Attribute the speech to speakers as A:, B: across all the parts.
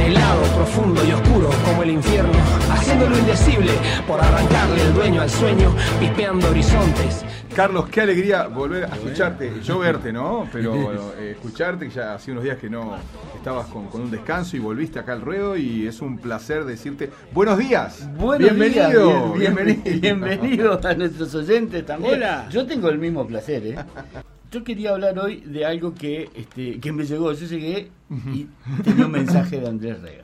A: helado, profundo y oscuro como el infierno, haciéndolo indecible por arrancarle el dueño al sueño, pispeando horizontes.
B: Carlos, qué alegría volver a escucharte, yo verte, ¿no? Pero escucharte, que ya hace unos días que no estabas con un descanso y volviste acá al ruedo, y es un placer decirte buenos días.
C: Bienvenido. Bienvenido a nuestros oyentes también.
D: Hola.
C: Yo tengo el mismo placer, ¿eh? Yo quería hablar hoy de algo que me llegó. Yo llegué y tenía un mensaje de Andrés Rega.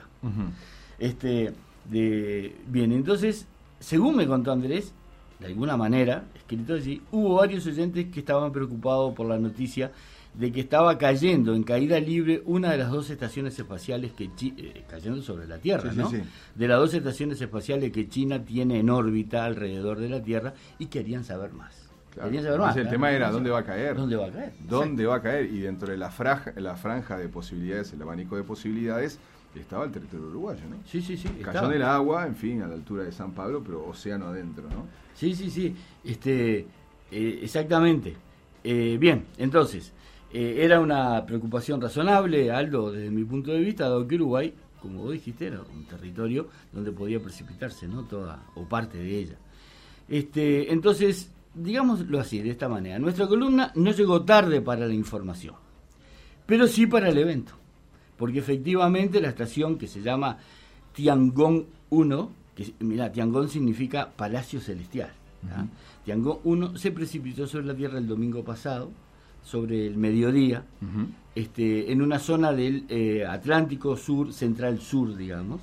C: Bien, entonces, según me contó Andrés, de alguna manera, escrito allí, hubo varios oyentes que estaban preocupados por la noticia de que estaba cayendo en caída libre una de las dos estaciones espaciales que cayendo sobre la Tierra,
B: sí,
C: ¿no?
B: Sí.
C: De las dos estaciones espaciales que China tiene en órbita alrededor de la Tierra, y querían saber más.
B: Claro.
C: Querían saber más.
B: El tema era ¿dónde va a caer?
C: ¿Dónde va a caer?
B: ¿Dónde va a caer? Y dentro de la franja de posibilidades, el abanico de posibilidades, estaba el territorio uruguayo, ¿no?
C: Sí.
B: Cayó en el agua, en fin, a la altura de San Pablo, pero océano adentro, ¿no?
C: Sí. Exactamente. Bien, entonces, era una preocupación razonable, Aldo, desde mi punto de vista, dado que Uruguay, como vos dijiste, era un territorio donde podía precipitarse, ¿no? Toda o parte de ella. Entonces, digámoslo así, de esta manera, nuestra columna no llegó tarde para la información, pero sí para el evento, porque efectivamente la estación, que se llama Tiangong 1, mira, Tiangong significa Palacio Celestial, ¿tá? Tiangong 1 se precipitó sobre la Tierra el domingo pasado, sobre el mediodía, en una zona del Atlántico Sur, Central Sur, digamos.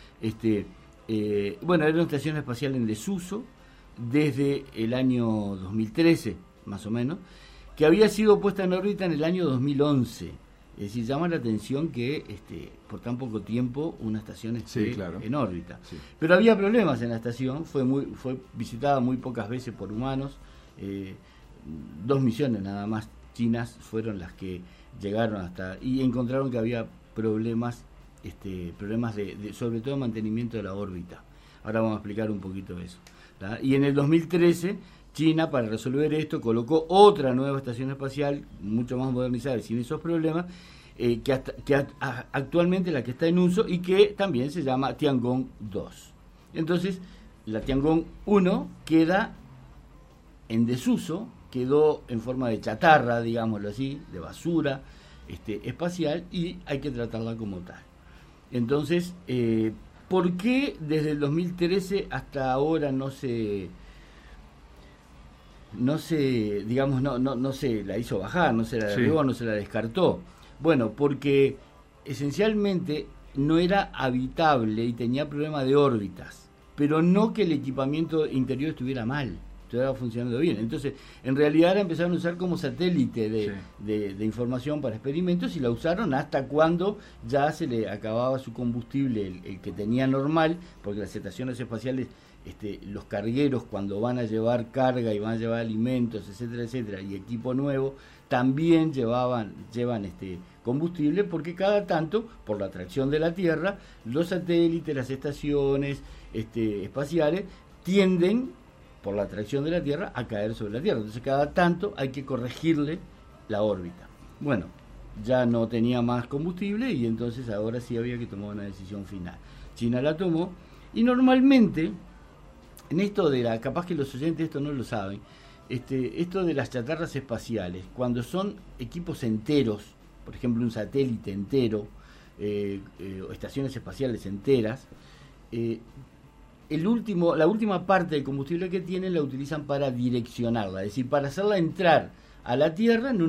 C: Bueno, era una estación espacial en desuso desde el año 2013, más o menos, que había sido puesta en órbita en el año 2011. Es decir, llama la atención que por tan poco tiempo una estación esté en órbita. Sí. Pero había problemas en la estación, fue visitada muy pocas veces por humanos. 2 misiones nada más chinas fueron las que llegaron hasta, y encontraron que había problemas de sobre todo mantenimiento de la órbita. Ahora vamos a explicar un poquito eso, ¿tá? Y en el 2013 China, para resolver esto, colocó otra nueva estación espacial, mucho más modernizada y sin esos problemas, que actualmente la que está en uso, y que también se llama Tiangong 2. Entonces, la Tiangong 1 queda en desuso, quedó en forma de chatarra, digámoslo así, de basura espacial, y hay que tratarla como tal. Entonces, ¿por qué desde el 2013 hasta ahora no se la hizo bajar, no se la derribó, no se la descartó? Bueno, porque esencialmente no era habitable y tenía problemas de órbitas, pero no que el equipamiento interior estuviera mal, estuviera funcionando bien. Entonces, en realidad la empezaron a usar como satélite de información para experimentos, y la usaron hasta cuando ya se le acababa su combustible, el que tenía normal, porque las estaciones espaciales, los cargueros, cuando van a llevar carga y van a llevar alimentos, etcétera, y equipo nuevo, también llevan combustible, porque cada tanto, por la atracción de la Tierra, los satélites, las estaciones espaciales tienden, por la atracción de la Tierra, a caer sobre la Tierra. Entonces cada tanto hay que corregirle la órbita. Bueno, ya no tenía más combustible, y entonces ahora sí había que tomar una decisión final. China la tomó, y normalmente en esto capaz que los oyentes esto no lo saben, esto de las chatarras espaciales, cuando son equipos enteros, por ejemplo un satélite entero, o estaciones espaciales enteras, la última parte del combustible que tienen la utilizan para direccionarla, es decir, para hacerla entrar a la Tierra en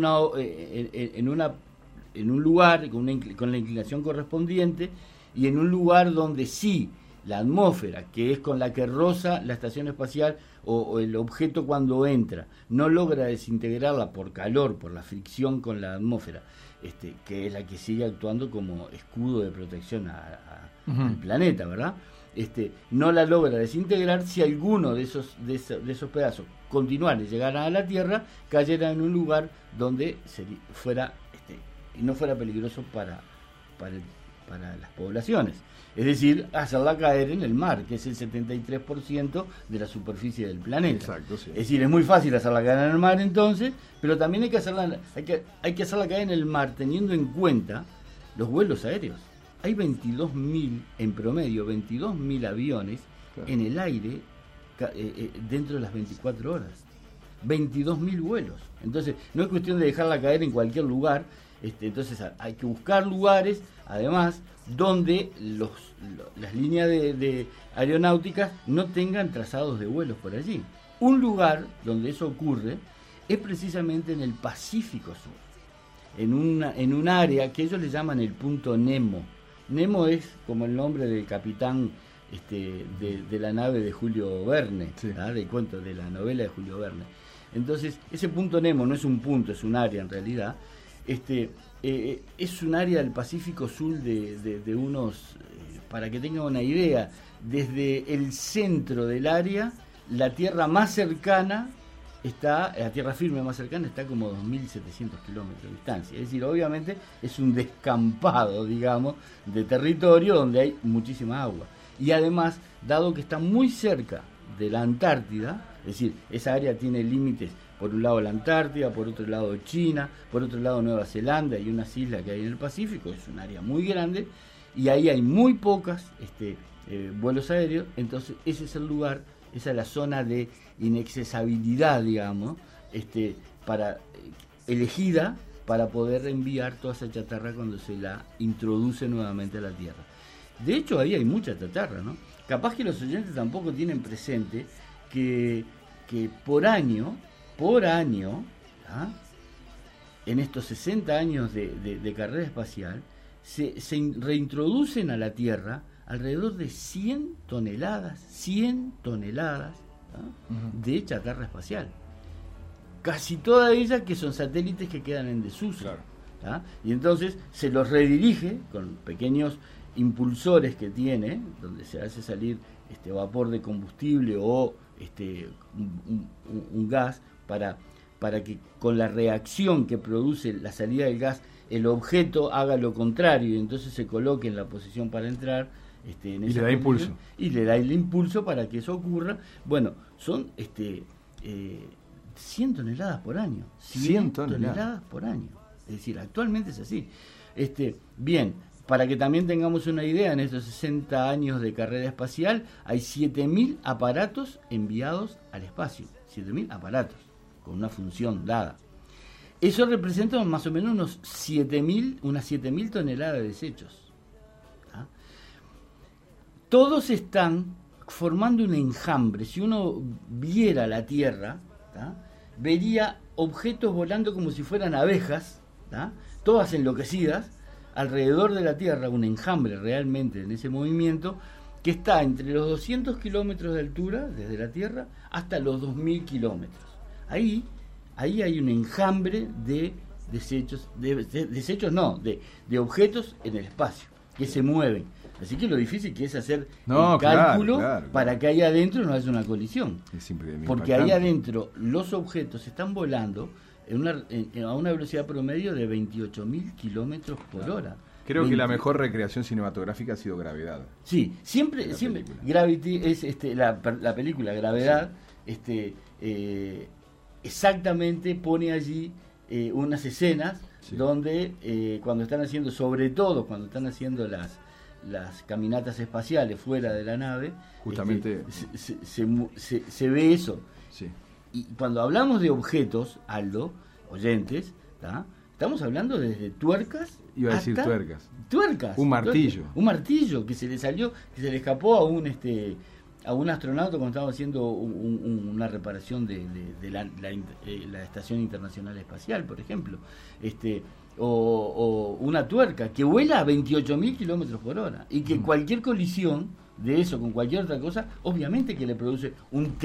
C: un lugar con la inclinación correspondiente, y en un lugar donde sí la atmósfera, que es con la que roza la estación espacial o el objeto cuando entra, no logra desintegrarla por calor, por la fricción con la atmósfera, que es la que sigue actuando como escudo de protección al planeta, ¿verdad? No la logra desintegrar. Si alguno de esos pedazos continuaran y llegaran a la Tierra, cayera en un lugar donde fuera y no fuera peligroso para las poblaciones. Es decir, hacerla caer en el mar, que es el 73% de la superficie del planeta.
B: Exacto, sí.
C: Es decir, es muy fácil hacerla caer en el mar entonces, pero también hay que hacerla caer en el mar teniendo en cuenta los vuelos aéreos. hay 22.000, en promedio, 22.000 aviones en el aire dentro de las 24 horas. 22.000 vuelos. Entonces, no es cuestión de dejarla caer en cualquier lugar. Entonces, hay que buscar lugares, además, donde las líneas de aeronáuticas no tengan trazados de vuelos por allí. Un lugar donde eso ocurre es precisamente en el Pacífico Sur, en un área que ellos le llaman el punto Nemo. Nemo es como el nombre del capitán de la nave de Julio Verne, sí, del cuento, de la novela de Julio Verne. Entonces, ese punto Nemo no es un punto, es un área en realidad. Es un área del Pacífico Sur de unos, para que tengan una idea, desde el centro del área, la tierra más cercana la tierra firme más cercana está como 2.700 kilómetros de distancia. Es decir, obviamente es un descampado, digamos, de territorio donde hay muchísima agua. Y además, dado que está muy cerca de la Antártida, es decir, esa área tiene límites, por un lado la Antártida, por otro lado China, por otro lado Nueva Zelanda y unas islas que hay en el Pacífico, es un área muy grande, y ahí hay muy pocas vuelos aéreos. Entonces ese es el lugar, esa es la zona de inaccesibilidad, digamos, elegida para poder enviar toda esa chatarra cuando se la introduce nuevamente a la Tierra. De hecho, ahí hay mucha chatarra, ¿no? Capaz que los oyentes tampoco tienen presente que por año, en estos 60 años de carrera espacial, se reintroducen a la Tierra alrededor de 100 toneladas de chatarra espacial. Casi todas ellas que son satélites que quedan en desuso. Claro. Y entonces se los redirige con pequeños impulsores que tiene, donde se hace salir vapor de combustible o un gas para que con la reacción que produce la salida del gas el objeto haga lo contrario y entonces se coloque en la posición para entrar. Y le da impulso. Y le da el impulso para que eso ocurra. Bueno, son 100 toneladas por año. 100 toneladas por año. Es decir, actualmente es así. Bien, para que también tengamos una idea, en estos 60 años de carrera espacial hay 7.000 aparatos enviados al espacio. 7.000 aparatos, con una función dada. Eso representa más o menos unas 7.000 toneladas de desechos. Todos están formando un enjambre. Si uno viera la Tierra, vería objetos volando como si fueran abejas, todas enloquecidas, alrededor de la Tierra, un enjambre realmente en ese movimiento, que está entre los 200 kilómetros de altura, desde la Tierra, hasta los 2.000 kilómetros. Ahí hay un enjambre de desechos, de objetos en el espacio, que se mueven. Así que lo difícil que es hacer el cálculo para que ahí adentro no haya una colisión. Porque ahí adentro los objetos están volando a una velocidad promedio de 28.000 kilómetros por hora.
B: Creo que la mejor recreación cinematográfica ha sido Gravedad.
C: Sí, siempre Gravity es la película Gravedad, sí. Exactamente pone allí unas escenas, sí, donde cuando están haciendo, sobre todo cuando están haciendo las caminatas espaciales fuera de la nave, justamente se ve eso. Sí. Y cuando hablamos de objetos, Aldo, oyentes, estamos hablando desde tuercas.
B: Iba a decir tuercas. Un
C: martillo que se le escapó a un astronauta cuando estaba haciendo una reparación de la Estación Internacional Espacial, por ejemplo. O una tuerca que vuela a 28.000 kilómetros por hora y que cualquier colisión de eso con cualquier otra cosa, obviamente que le produce una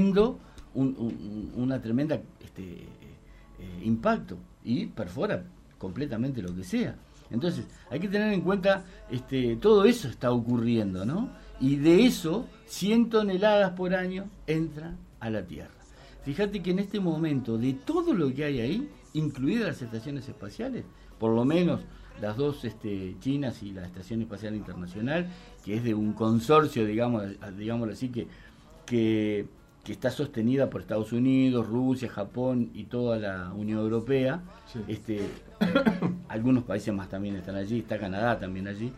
C: tremenda impacto y perfora completamente lo que sea. Entonces hay que tener en cuenta todo eso está ocurriendo, ¿no? Y de eso 100 toneladas por año entran a la Tierra. Fíjate que en este momento, de todo lo que hay ahí, incluidas las estaciones espaciales, por lo menos las dos chinas y la Estación Espacial Internacional, que es de un consorcio, digámoslo así, que está sostenida por Estados Unidos, Rusia, Japón y toda la Unión Europea. Sí. Algunos países más también están allí, está Canadá también allí.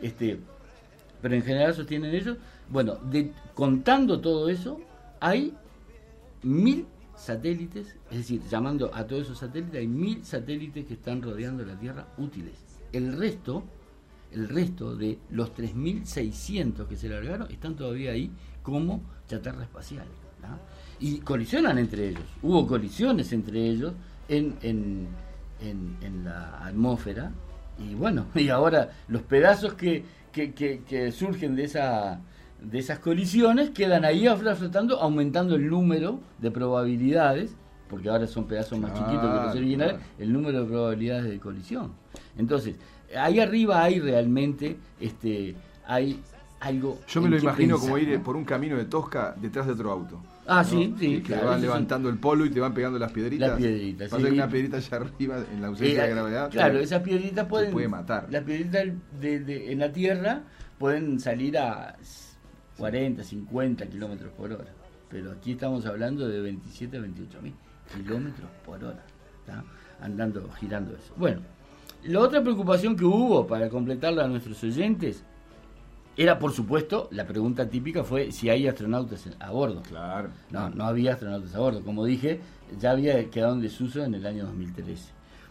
C: pero en general sostienen ellos. Bueno, contando todo eso, hay 1000 satélites, es decir, llamando a todos esos satélites, hay 1000 satélites que están rodeando la Tierra útiles. El resto de los 3600 que se largaron están todavía ahí como chatarra espacial, ¿no? Y colisionan entre ellos. Hubo colisiones entre ellos en la atmósfera, y bueno, y ahora los pedazos que surgen de esas colisiones quedan ahí flotando, aumentando el número de probabilidades, porque ahora son pedazos más chiquitos que los originales, el número de probabilidades de colisión. Entonces, ahí arriba hay realmente hay algo.
B: Yo me lo imagino como ir por un camino de Tosca detrás de otro auto.
C: Ah, ¿no? Sí,
B: que claro, van levantando el polvo y te van pegando las piedritas.
C: Las piedritas.
B: Pasa que una piedrita allá arriba, en la ausencia de gravedad.
C: Claro, esas piedritas
B: puede matar.
C: Las piedritas en la Tierra pueden salir a 40, 50 kilómetros por hora. Pero aquí estamos hablando de 27 a 28 mil kilómetros por hora. ¿Tá? Girando eso. Bueno, la otra preocupación que hubo, para completarla a nuestros oyentes, era, por supuesto, la pregunta típica fue si hay astronautas a bordo.
B: Claro.
C: No había astronautas a bordo. Como dije, ya había quedado en desuso en el año 2013.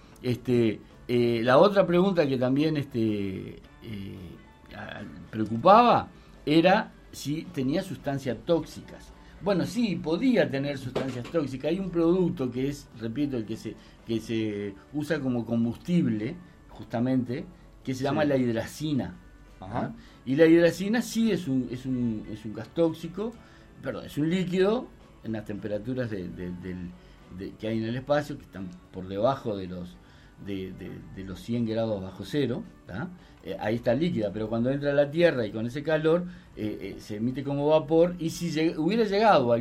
C: La otra pregunta que también preocupaba era si tenía sustancias tóxicas. Bueno, sí, podía tener sustancias tóxicas. Hay un producto que es, repito, el que se usa como combustible, justamente, que se llama la hidracina. Ajá. Y la hidracina sí es un gas tóxico, perdón, es un líquido en las temperaturas que hay en el espacio, que están por debajo de los 100 grados bajo cero, ahí está líquida, pero cuando entra a la Tierra y con ese calor se emite como vapor, y si hubiera llegado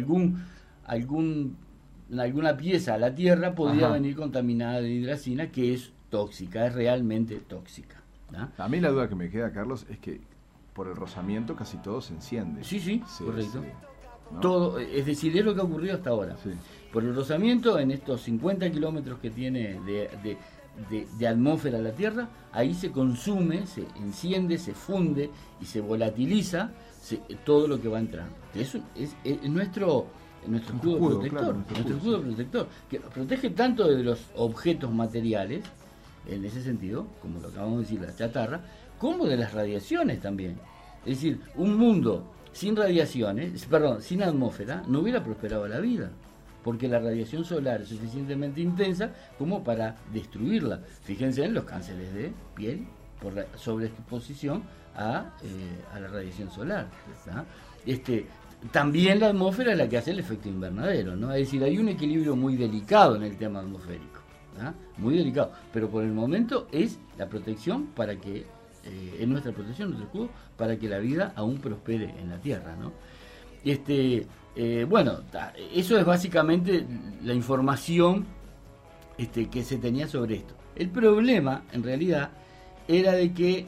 C: alguna pieza a la Tierra, podría venir contaminada de hidracina, que es tóxica, es realmente tóxica.
B: A mí la duda que me queda, Carlos, es que por el rozamiento casi todo se enciende.
C: Sí, correcto. ¿No? Todo, es decir, es lo que ha ocurrido hasta ahora. Sí. Por el rozamiento, en estos 50 kilómetros que tiene de atmósfera la Tierra, ahí se consume, se enciende, se funde y se volatiliza todo lo que va entrando. Es nuestro escudo protector, nuestro escudo protector, que protege tanto de los objetos materiales, en ese sentido, como lo acabamos de decir, la chatarra, como de las radiaciones también. Es decir, un mundo sin radiaciones, sin atmósfera, no hubiera prosperado la vida, porque la radiación solar es suficientemente intensa como para destruirla. Fíjense en los cánceres de piel por la sobreexposición a la radiación solar, ¿tá? También la atmósfera es la que hace el efecto invernadero, ¿no? Es decir, hay un equilibrio muy delicado en el tema atmosférico, ¿tá? Muy delicado, pero por el momento es la protección para que es nuestra protección, nuestro escudo, para que la vida aún prospere en la Tierra, ¿no? Bueno, eso es básicamente la información que se tenía sobre esto. El problema, en realidad, era de que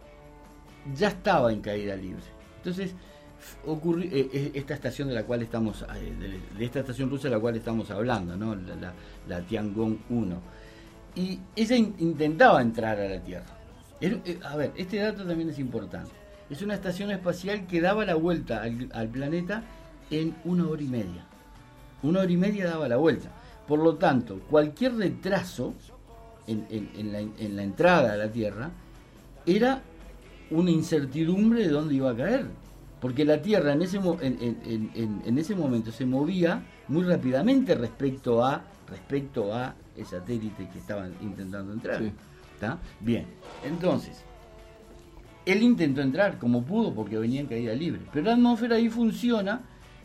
C: ya estaba en caída libre. Entonces, ocurrió esta estación de la cual estamos, de esta estación rusa de la cual estamos hablando, ¿no? La Tiangong 1. Y ella intentaba entrar a la Tierra. A ver, este dato también es importante. Es una estación espacial que daba la vuelta al planeta en 1 hora y media. 1 hora y media daba la vuelta. Por lo tanto, cualquier retraso en la entrada a la Tierra era una incertidumbre de dónde iba a caer. Porque la Tierra en ese momento se movía muy rápidamente respecto a el satélite que estaban intentando entrar. Sí. ¿Está? Bien, entonces, él intentó entrar como pudo porque venía en caída libre, pero la atmósfera ahí funciona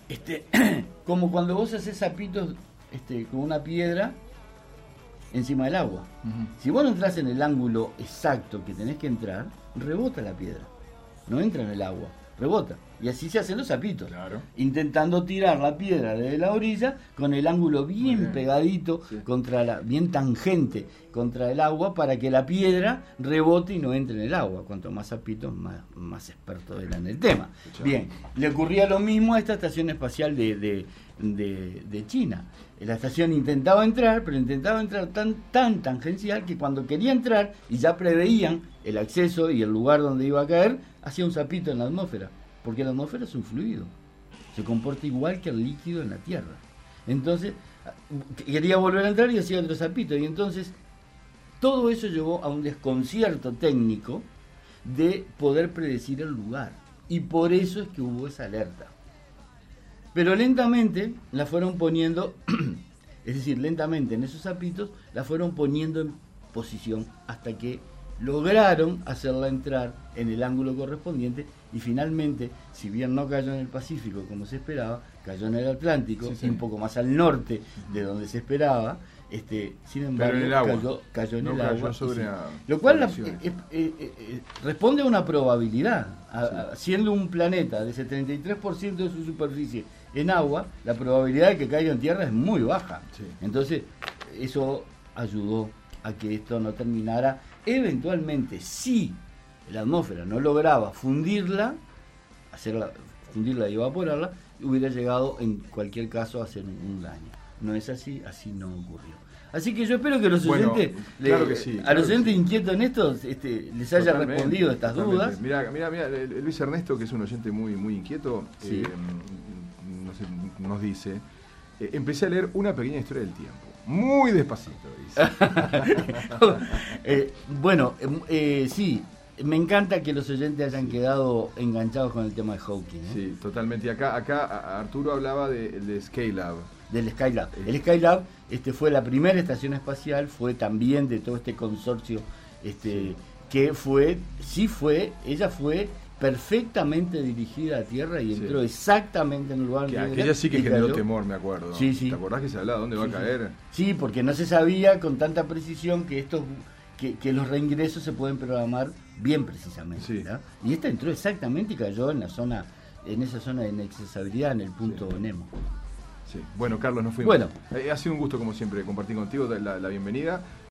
C: como cuando vos haces zapitos con una piedra encima del agua. Si vos no entras en el ángulo exacto que tenés que entrar, rebota la piedra, no entra en el agua, rebota. Y así se hacen los zapitos, claro, intentando tirar la piedra desde la orilla con el ángulo bien pegadito, sí, bien tangente contra el agua, para que la piedra rebote y no entre en el agua. Cuanto más zapitos, más experto era en el tema. Bien, le ocurría lo mismo a esta estación espacial de de China. La estación intentaba entrar, pero intentaba entrar tan tangencial que cuando quería entrar y ya preveían el acceso y el lugar donde iba a caer, hacía un zapito en la atmósfera, porque la atmósfera es un fluido, se comporta igual que el líquido en la Tierra. Entonces quería volver a entrar y hacía otro zapito, y entonces todo eso llevó a un desconcierto técnico de poder predecir el lugar, y por eso es que hubo esa alerta. Pero lentamente la fueron poniendo, es decir, lentamente en esos zapitos la fueron poniendo en posición hasta que lograron hacerla entrar en el ángulo correspondiente, y finalmente, si bien no cayó en el Pacífico como se esperaba, cayó en el Atlántico, y un poco más al norte de donde se esperaba. Sin embargo,
B: pero en el agua.
C: Cayó en el
B: cayó
C: agua.
B: Sobre
C: lo cual responde a una probabilidad. Siendo un planeta de ese 33% de su superficie en agua, la probabilidad de que caiga en tierra es muy baja.
B: Sí.
C: Entonces, eso ayudó a que esto no terminara. Eventualmente, si la atmósfera no lograba fundirla y evaporarla, hubiera llegado en cualquier caso a hacer un daño. No es así no ocurrió. Así que yo espero que los oyentes, a los oyentes inquietos en esto, les haya respondido estas dudas.
B: Mira, Luis Ernesto, que es un oyente muy, muy inquieto,
C: sí.
B: Nos dice, empecé a leer Una pequeña historia del tiempo. Muy despacito, dice.
C: Sí, me encanta que los oyentes hayan quedado enganchados con el tema de Hawking.
B: Sí, totalmente. Y acá Arturo hablaba de Skylab.
C: Del Skylab. El Skylab fue la primera estación espacial, fue también de todo este consorcio, que ella fue perfectamente dirigida a Tierra y entró exactamente en el lugar donde
B: aquella sí que generó temor, me acuerdo.
C: Sí.
B: ¿Te acordás que se hablaba dónde va a caer?
C: Sí, porque no se sabía con tanta precisión que los reingresos se pueden programar bien precisamente.
B: Sí.
C: Y esta entró exactamente y cayó en esa zona de inaccesibilidad, en el punto Nemo.
B: Sí. Bueno, Carlos, nos fuimos.
C: Bueno.
B: Ha sido un gusto, como siempre, compartir contigo la bienvenida.